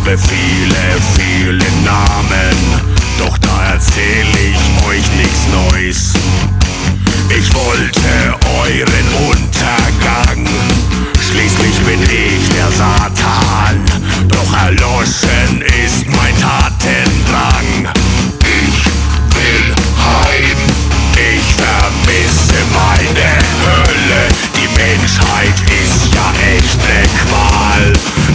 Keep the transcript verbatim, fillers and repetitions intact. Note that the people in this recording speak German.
habe viele, viele Namen, doch da erzähl ich euch nichts Neues.